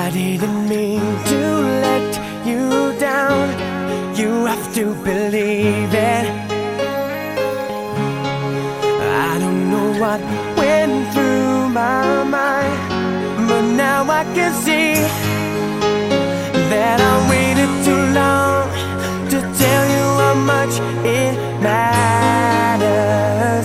I didn't mean to let you down. You have to believe it. I don't know what went through my mind, but now I can see that I waited too long to tell you how much it matters.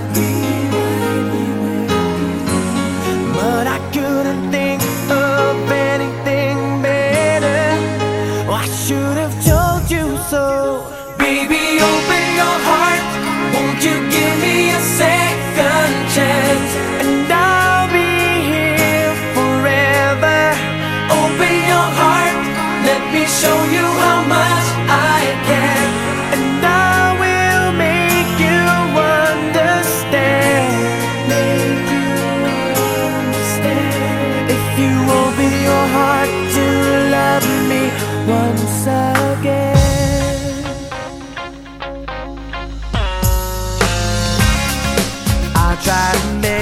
But I couldn't think of anything better. I should have told you so. Baby, open your heart. Won't you give me a second chance? And I'll be here forever. Open your heart. Let me show you how much I can. And I will make you understand. Make you understand. If you open your heart to love me once again. I'll try to make